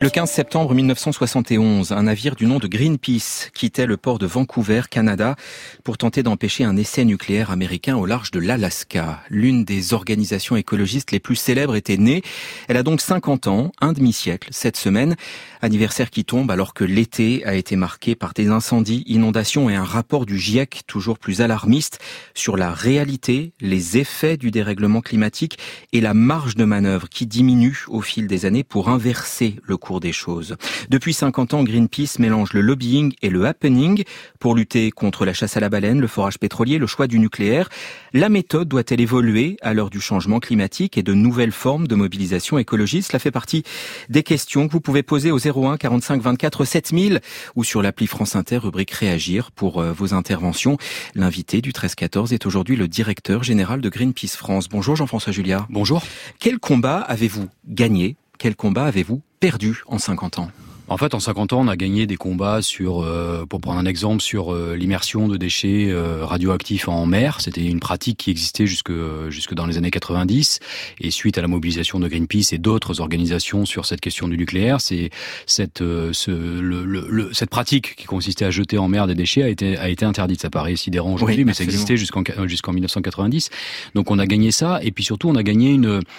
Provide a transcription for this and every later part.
Le 15 septembre 1971, un navire du nom de Greenpeace quittait le port de Vancouver, Canada, pour tenter d'empêcher un essai nucléaire américain au large de l'Alaska. L'une des organisations écologistes les plus célèbres était née. Elle a donc 50 ans, un demi-siècle, cette semaine. Anniversaire qui tombe alors que l'été a été marqué par des incendies, inondations et un rapport du GIEC toujours plus alarmiste sur la réalité, les effets du dérèglement climatique et la marge de manœuvre qui diminue au fil des années pour inverser le cours des choses. Depuis 50 ans, Greenpeace mélange le lobbying et le happening pour lutter contre la chasse à la baleine, le forage pétrolier, le choix du nucléaire. La méthode doit-elle évoluer à l'heure du changement climatique et de nouvelles formes de mobilisation écologiste? Cela fait partie des questions que vous pouvez poser au 01 45 24 7000 ou sur l'appli France Inter, rubrique Réagir pour vos interventions. L'invité du 13-14 est aujourd'hui le directeur général de Greenpeace France. Bonjour Jean-François Juliard. Bonjour. Quel combat avez-vous gagné? Quel combat avez-vous perdu en 50 ans? En fait, en 50 ans, on a gagné des combats sur, pour prendre un exemple, sur l'immersion de déchets radioactifs en mer. C'était une pratique qui existait jusque dans les années 90. Et suite à la mobilisation de Greenpeace et d'autres organisations sur cette question du nucléaire, c'est cette pratique qui consistait à jeter en mer des déchets a été interdite. Ça paraît sidérant aujourd'hui, oui, mais absolument. Ça existait jusqu'en 1990. Donc on a gagné ça. Et puis surtout, on a gagné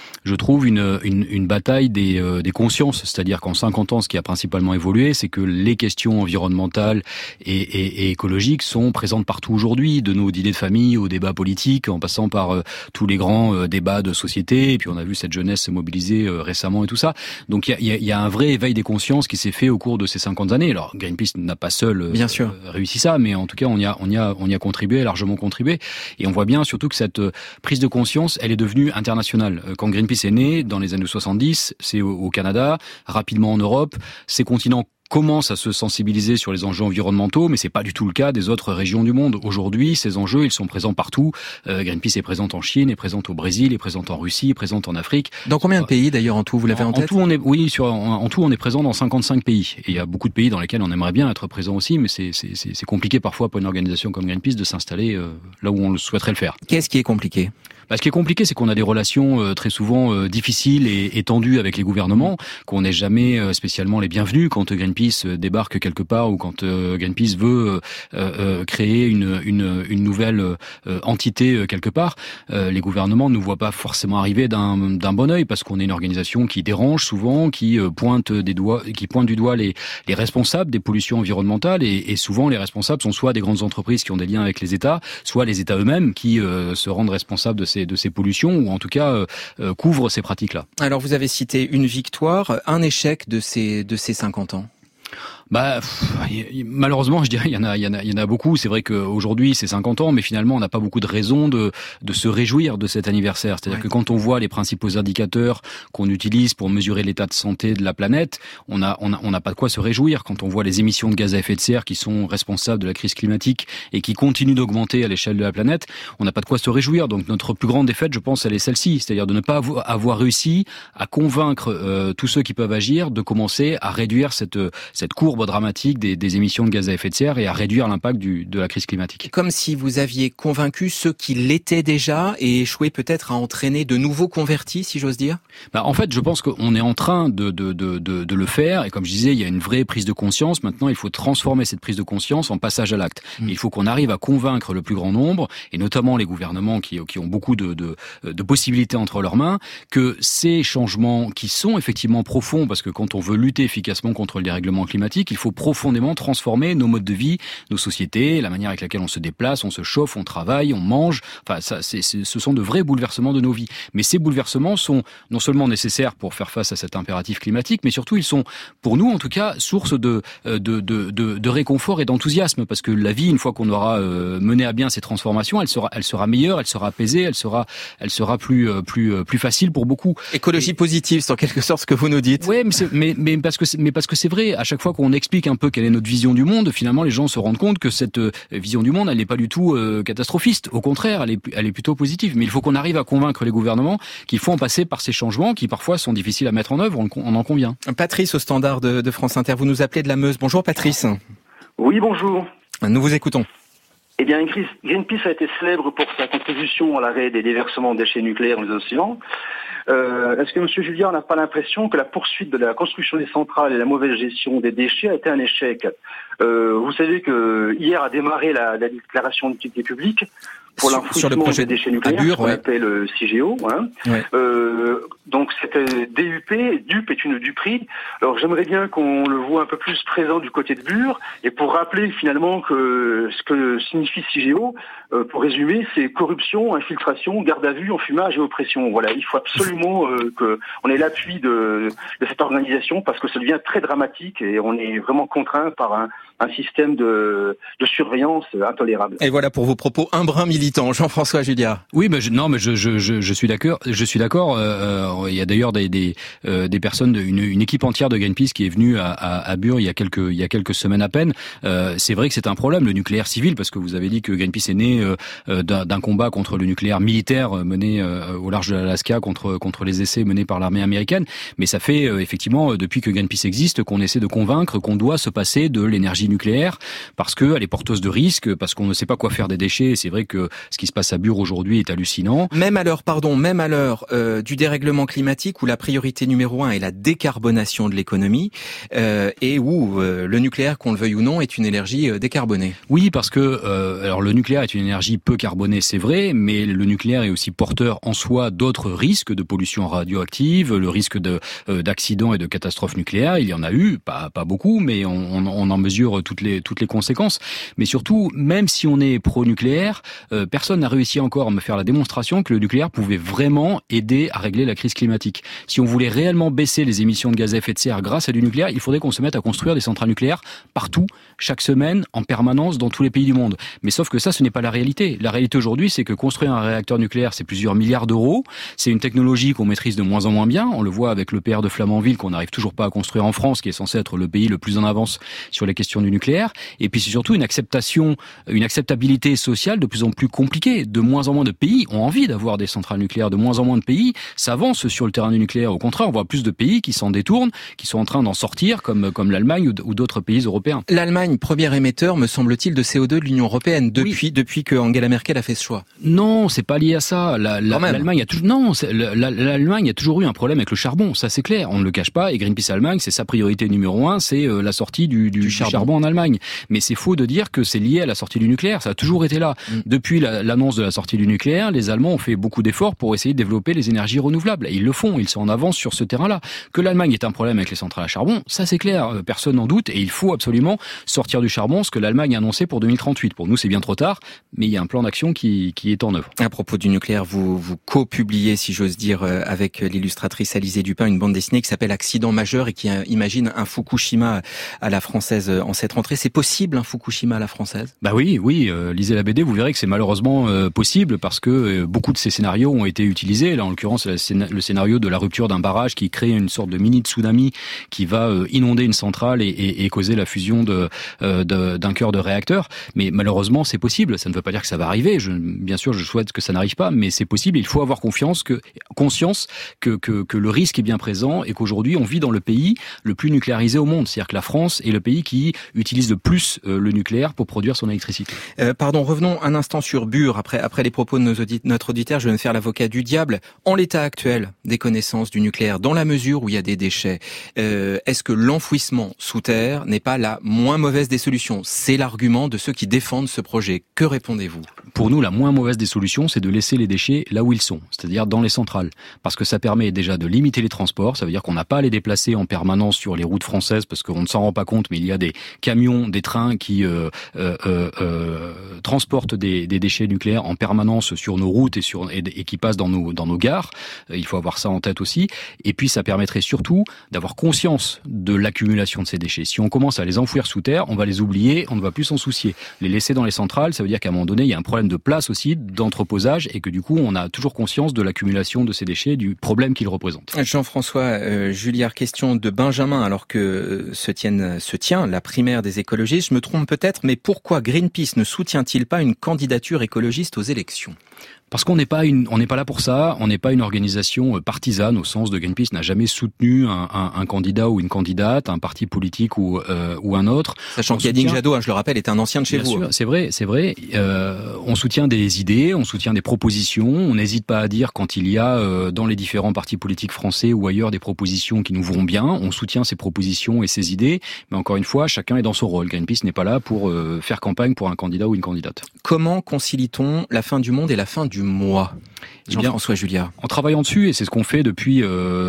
une bataille des consciences. C'est-à-dire qu'en 50 ans, ce qui a principalement évolué, c'est que les questions environnementales et écologiques sont présentes partout aujourd'hui, de nos dîners de famille aux débats politiques, en passant par tous les grands débats de société, et puis on a vu cette jeunesse se mobiliser récemment et tout ça. Donc il y a un vrai éveil des consciences qui s'est fait au cours de ces 50 années. Alors Greenpeace n'a pas seul réussi ça, mais en tout cas on y a contribué, largement contribué, et on voit bien surtout que cette prise de conscience, elle est devenue internationale. Quand Greenpeace est né, dans les années 70, c'est au Canada, rapidement en Europe, ces continents commencent à se sensibiliser sur les enjeux environnementaux, mais c'est pas du tout le cas des autres régions du monde. Aujourd'hui, ces enjeux, ils sont présents partout. Greenpeace est présente en Chine, est présente au Brésil, est présente en Russie, est présente en Afrique. Dans combien de pays d'ailleurs en tout, vous l'avez en tête? En tout, on est présent dans 55 pays. Et il y a beaucoup de pays dans lesquels on aimerait bien être présent aussi, mais c'est compliqué parfois pour une organisation comme Greenpeace de s'installer là où on le souhaiterait le faire. Qu'est-ce qui est compliqué? Ce qui est compliqué, c'est qu'on a des relations très souvent difficiles et tendues avec les gouvernements, qu'on n'est jamais spécialement les bienvenus quand Greenpeace débarque quelque part ou quand Greenpeace veut créer une nouvelle entité quelque part. Les gouvernements ne nous voient pas forcément arriver d'un bon œil parce qu'on est une organisation qui dérange souvent, qui pointe du doigt les responsables des pollutions environnementales et souvent les responsables sont soit des grandes entreprises qui ont des liens avec les États, soit les États eux-mêmes qui se rendent responsables de ces pollutions ou en tout cas couvrent ces pratiques-là. Alors vous avez cité une victoire, un échec de ces 50 ans. Malheureusement, je dirais, il y en a beaucoup. C'est vrai qu'aujourd'hui, c'est 50 ans, mais finalement, on n'a pas beaucoup de raisons de se réjouir de cet anniversaire. C'est-à-dire que quand on voit les principaux indicateurs qu'on utilise pour mesurer l'état de santé de la planète, on n'a pas de quoi se réjouir. Quand on voit les émissions de gaz à effet de serre qui sont responsables de la crise climatique et qui continuent d'augmenter à l'échelle de la planète, on n'a pas de quoi se réjouir. Donc notre plus grande défaite, je pense, elle est celle-ci. C'est-à-dire de ne pas avoir réussi à convaincre tous ceux qui peuvent agir de commencer à réduire cette courbe dramatique des émissions de gaz à effet de serre et à réduire l'impact de la crise climatique. Comme si vous aviez convaincu ceux qui l'étaient déjà et échoué peut-être à entraîner de nouveaux convertis, si j'ose dire? En fait, je pense qu'on est en train de le faire et comme je disais, il y a une vraie prise de conscience. Maintenant, il faut transformer cette prise de conscience en passage à l'acte. Il faut qu'on arrive à convaincre le plus grand nombre et notamment les gouvernements qui ont beaucoup de possibilités entre leurs mains que ces changements qui sont effectivement profonds parce que quand on veut lutter efficacement contre le dérèglement climatique, il faut profondément transformer nos modes de vie, nos sociétés, la manière avec laquelle on se déplace, on se chauffe, on travaille, on mange. Enfin, ce sont de vrais bouleversements de nos vies. Mais ces bouleversements sont non seulement nécessaires pour faire face à cet impératif climatique, mais surtout ils sont, pour nous en tout cas, source de réconfort et d'enthousiasme. Parce que la vie, une fois qu'on aura mené à bien ces transformations, elle sera meilleure, elle sera apaisée, elle sera plus facile pour beaucoup. Écologie positive, c'est en quelque sorte ce que vous nous dites. Oui, mais parce que c'est vrai. À chaque fois qu'on explique un peu quelle est notre vision du monde, finalement les gens se rendent compte que cette vision du monde, elle n'est pas du tout catastrophiste. Au contraire, elle est plutôt positive. Mais il faut qu'on arrive à convaincre les gouvernements qu'il faut en passer par ces changements qui parfois sont difficiles à mettre en œuvre, on en convient. Patrice au standard de France Inter, vous nous appelez de la Meuse. Bonjour Patrice. Oui, bonjour. Nous vous écoutons. Eh bien, Greenpeace a été célèbre pour sa contribution à l'arrêt des déversements de déchets nucléaires dans les océans. Est-ce que M. Julliard n'a pas l'impression que la poursuite de la construction des centrales et la mauvaise gestion des déchets a été un échec? Vous savez que hier a démarré la déclaration d'utilité publique pour l'enfouissement des déchets nucléaires, qu'on appelle CIGEO. Hein. Ouais. Donc c'était DUP est une duperie. Alors j'aimerais bien qu'on le voit un peu plus présent du côté de Bure, et pour rappeler finalement que ce que signifie CIGEO, pour résumer, c'est corruption, infiltration, garde à vue, enfumage et oppression. Voilà, il faut absolument qu'on ait l'appui de cette organisation, parce que ça devient très dramatique et on est vraiment contraint par un système de surveillance intolérable. Et voilà pour vos propos un brin militant, Jean-François Julliard. Oui, mais je suis d'accord. Je suis d'accord. Il y a d'ailleurs des personnes, une équipe entière de Greenpeace qui est venue à Bure il y a quelques semaines à peine. C'est vrai que c'est un problème, le nucléaire civil, parce que vous avez dit que Greenpeace est né d'un combat contre le nucléaire militaire mené au large de l'Alaska contre les essais menés par l'armée américaine. Mais ça fait effectivement depuis que Greenpeace existe qu'on essaie de convaincre qu'on doit se passer de l'énergie nucléaire parce que elle est porteuse de risques, parce qu'on ne sait pas quoi faire des déchets. Et c'est vrai que ce qui se passe à Bure aujourd'hui est hallucinant. Même à l'heure du dérèglement climatique, où la priorité numéro 1 est la décarbonation de l'économie, et où le nucléaire, qu'on le veuille ou non, est une énergie décarbonée. Oui, parce que alors le nucléaire est une énergie peu carbonée, c'est vrai, mais le nucléaire est aussi porteur en soi d'autres risques de pollution radioactive, le risque d'accidents et de catastrophes nucléaires. Il y en a eu, pas beaucoup, mais on en mesure toutes les conséquences. Mais surtout, même si on est pro-nucléaire, personne n'a réussi encore à me faire la démonstration que le nucléaire pouvait vraiment aider à régler la crise climatique. Si on voulait réellement baisser les émissions de gaz à effet de serre grâce à du nucléaire, il faudrait qu'on se mette à construire des centrales nucléaires partout, chaque semaine, en permanence, dans tous les pays du monde. Mais sauf que ça, ce n'est pas la réalité. La réalité aujourd'hui, c'est que construire un réacteur nucléaire, c'est plusieurs milliards d'euros. C'est une technologie qu'on maîtrise de moins en moins bien. On le voit avec l'EPR de Flamanville qu'on n'arrive toujours pas à construire en France, qui est censé être le pays le plus en avance sur les questions du nucléaire. Et puis c'est surtout une acceptabilité sociale de plus en plus compliquée. De moins en moins de pays ont envie d'avoir des centrales nucléaires. De moins en moins de pays s'avancent sur le terrain du nucléaire. Au contraire, on voit plus de pays qui s'en détournent, qui sont en train d'en sortir, comme l'Allemagne ou d'autres pays européens. L'Allemagne, premier émetteur, me semble-t-il, de CO2 de l'Union européenne depuis que Angela Merkel a fait ce choix. Non, c'est pas lié à ça. L'Allemagne a toujours eu un problème avec le charbon. Ça, c'est clair. On ne le cache pas. Et Greenpeace Allemagne, c'est sa priorité numéro 1, c'est la sortie du charbon en Allemagne. Mais c'est faux de dire que c'est lié à la sortie du nucléaire. Ça a toujours été là. Depuis l'annonce de la sortie du nucléaire, les Allemands ont fait beaucoup d'efforts pour essayer de développer les énergies renouvelables. Et ils le font. Ils sont en avance sur ce terrain-là. Que l'Allemagne est un problème avec les centrales à charbon, ça c'est clair. Personne n'en doute. Et il faut absolument sortir du charbon, ce que l'Allemagne a annoncé pour 2038. Pour nous, c'est bien trop tard, mais il y a un plan d'action qui est en œuvre. À propos du nucléaire, vous co-publiez, si j'ose dire, avec l'illustratrice Alizée Dupin, une bande dessinée qui s'appelle Accident majeur et qui imagine un Fukushima à la française en cette rentrée. C'est possible, un Fukushima à la française? Bah oui, lisez la BD, vous verrez que c'est malheureusement possible parce que beaucoup de ces scénarios ont été utilisés. Là, en l'occurrence, le scénario de la rupture d'un barrage qui crée une sorte de mini tsunami qui va inonder une centrale et causer la fusion d'un cœur de réacteur. Mais malheureusement, c'est possible. Ça ne veut pas dire que ça va arriver. Bien sûr, je souhaite que ça n'arrive pas, mais c'est possible. Il faut avoir conscience que le risque est bien présent et qu'aujourd'hui, on vit dans le pays le plus nucléarisé au monde. C'est-à-dire que la France est le pays qui utilise le plus le nucléaire pour produire son électricité. Revenons un instant sur Bure. Après les propos de notre auditeur, je vais me faire l'avocat du diable. En l'état actuel des connaissances du nucléaire, dans la mesure où il y a des déchets, est-ce que l'enfouissement sous terre n'est pas la moins mauvaise des solutions? C'est l'argument de ceux qui défendent ce projet. Que répondez-vous? Pour nous, la moins mauvaise des solutions, c'est de laisser les déchets là où ils sont, c'est-à-dire dans les centrales. Parce que ça permet déjà de limiter les transports, ça veut dire qu'on n'a pas à les déplacer en permanence sur les routes françaises, parce qu'on ne s'en rend pas compte, mais il y a des camions, des trains qui transportent des déchets nucléaires en permanence sur nos routes et qui passent dans nos gares. Il faut avoir ça en tête aussi. Et puis ça permettrait surtout d'avoir conscience de l'accumulation de ces déchets. Si on commence à les enfouir sous terre, on va les oublier, on ne va plus s'en soucier. Les laisser dans les centrales, ça veut dire qu'à un moment donné, il y a un problème de place aussi, d'entreposage, et que du coup, on a toujours conscience de l'accumulation de ces déchets, du problème qu'ils représentent. Jean-François Julliard, question de Benjamin, alors que se tient la primaire des écologistes. Je me trompe peut-être, mais pourquoi Greenpeace ne soutient-il pas une candidature écologiste aux élections ? Parce qu'on n'est pas là pour ça. On n'est pas une organisation partisane au sens de Greenpeace n'a jamais soutenu un candidat ou une candidate, un parti politique ou un autre. Sachant qu'Yannick Jadot, je le rappelle, est un ancien de chez vous. Bien sûr, c'est vrai. On soutient des idées, on soutient des propositions. On n'hésite pas à dire quand il y a dans les différents partis politiques français ou ailleurs des propositions qui nous vont bien. On soutient ces propositions et ces idées. Mais encore une fois, chacun est dans son rôle. Greenpeace n'est pas là pour faire campagne pour un candidat ou une candidate. Comment concilie-t-on la fin du monde et la fin du mois ? Jean-François Juliard. En travaillant dessus, et c'est ce qu'on fait depuis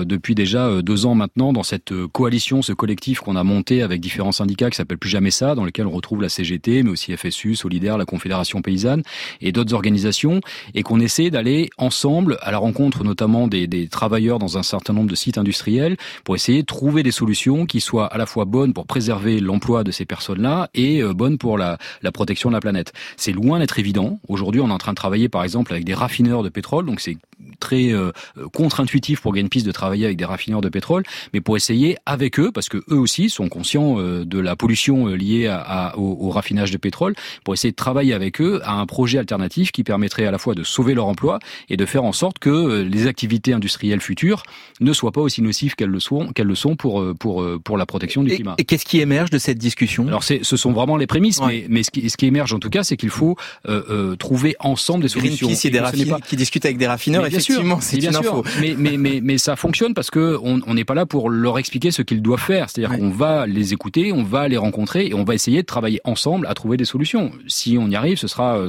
déjà 2 ans maintenant, dans cette coalition, ce collectif qu'on a monté avec différents syndicats qui s'appelle Plus Jamais Ça, dans lequel on retrouve la CGT, mais aussi FSU, Solidaire, la Confédération Paysanne et d'autres organisations, et qu'on essaie d'aller ensemble à la rencontre notamment des travailleurs dans un certain nombre de sites industriels pour essayer de trouver des solutions qui soient à la fois bonnes pour préserver l'emploi de ces personnes-là et bonnes pour la protection de la planète. C'est loin d'être évident. Aujourd'hui, on est en train de travailler par exemple avec des raffineurs de pétrole, donc c'est très contre-intuitif pour Greenpeace de travailler avec des raffineurs de pétrole, mais pour essayer avec eux, parce que eux aussi sont conscients de la pollution liée au raffinage de pétrole, pour essayer de travailler avec eux à un projet alternatif qui permettrait à la fois de sauver leur emploi et de faire en sorte que les activités industrielles futures ne soient pas aussi nocives qu'elles le sont pour la protection du climat. Et qu'est-ce qui émerge de cette discussion ? Alors ce sont vraiment les prémices, ouais. mais ce qui émerge en tout cas, c'est qu'il faut trouver ensemble des solutions. Greenpeace et des raffineurs qui discutent avec des raffineurs, effectivement, c'est une info. Mais ça fonctionne parce que on n'est pas là pour leur expliquer ce qu'ils doivent faire. C'est-à-dire qu'on va les écouter, on va les rencontrer et on va essayer de travailler ensemble à trouver des solutions. Si on y arrive, ce sera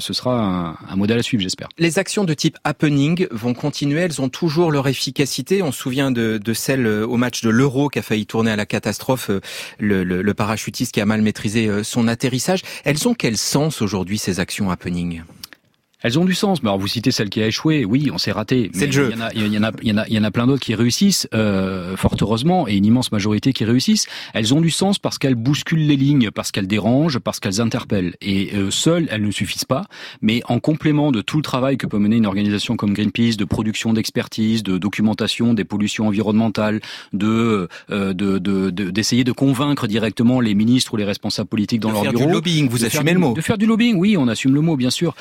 un modèle à suivre, j'espère. Les actions de type happening vont continuer, elles ont toujours leur efficacité. On se souvient de celle au match de l'Euro qui a failli tourner à la catastrophe, le parachutiste qui a mal maîtrisé son atterrissage. Elles ont quel sens aujourd'hui, ces actions happening ? Elles ont du sens. Mais alors vous citez celle qui a échoué. Oui, on s'est raté. C'est le jeu. Il y en a plein d'autres qui réussissent, fort heureusement, et une immense majorité qui réussissent. Elles ont du sens parce qu'elles bousculent les lignes, parce qu'elles dérangent, parce qu'elles interpellent. Et seules, elles ne suffisent pas. Mais en complément de tout le travail que peut mener une organisation comme Greenpeace, de production d'expertise, de documentation des pollutions environnementales, d'essayer de convaincre directement les ministres ou les responsables politiques dans leur bureau. De faire du lobbying, vous assumez le mot. De faire du lobbying, oui, on assume le mot, bien sûr.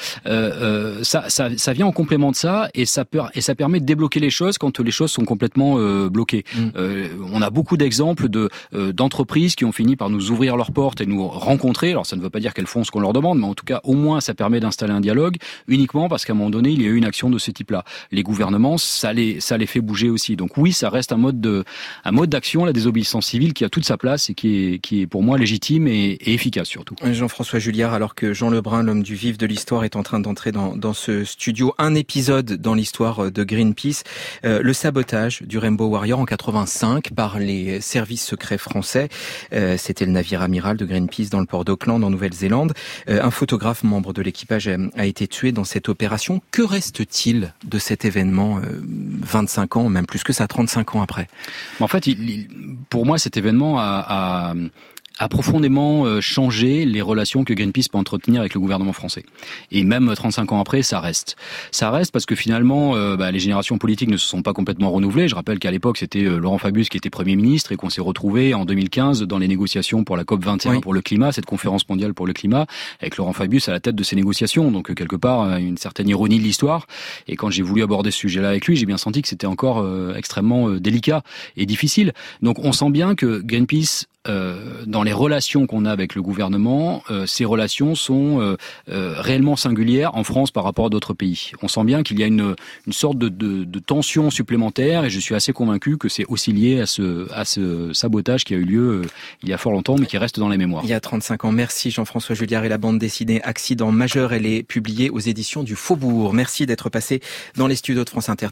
Ça vient en complément de ça et ça permet de débloquer les choses quand les choses sont complètement bloquées. On a beaucoup d'exemples d'entreprises qui ont fini par nous ouvrir leurs portes et nous rencontrer. Alors ça ne veut pas dire qu'elles font ce qu'on leur demande, mais en tout cas au moins ça permet d'installer un dialogue uniquement parce qu'à un moment donné il y a eu une action de ce type-là. Les gouvernements, ça les fait bouger aussi. Donc oui, ça reste un mode d'action, la désobéissance civile qui a toute sa place et qui est pour moi légitime et efficace surtout. Jean-François Juliard, alors que Jean Lebrun, l'homme du vif de l'histoire, est en train d'entrer dans ce studio, un épisode dans l'histoire de Greenpeace, le sabotage du Rainbow Warrior en 85 par les services secrets français. C'était le navire amiral de Greenpeace dans le port d'Auckland en Nouvelle-Zélande. Un photographe membre de l'équipage a été tué dans cette opération. Que reste-t-il de cet événement 25 ans, même plus que ça, 35 ans après ? En fait, pour moi, cet événement a profondément changé les relations que Greenpeace peut entretenir avec le gouvernement français. Et même 35 ans après, ça reste. Ça reste parce que finalement, les générations politiques ne se sont pas complètement renouvelées. Je rappelle qu'à l'époque, c'était Laurent Fabius qui était Premier ministre et qu'on s'est retrouvé en 2015 dans les négociations pour la COP21 pour le climat, cette conférence mondiale pour le climat, avec Laurent Fabius à la tête de ces négociations. Donc quelque part, une certaine ironie de l'histoire. Et quand j'ai voulu aborder ce sujet-là avec lui, j'ai bien senti que c'était encore extrêmement délicat et difficile. Donc on sent bien que Greenpeace, dans les relations qu'on a avec le gouvernement, ces relations sont réellement singulières en France par rapport à d'autres pays. On sent bien qu'il y a une sorte de tension supplémentaire et je suis assez convaincu que c'est aussi lié à ce sabotage qui a eu lieu il y a fort longtemps mais qui reste dans les mémoires. Il y a 35 ans. Merci Jean-François Juliard et la bande dessinée Accident majeur. Elle est publiée aux éditions du Faubourg. Merci d'être passé dans les studios de France Inter.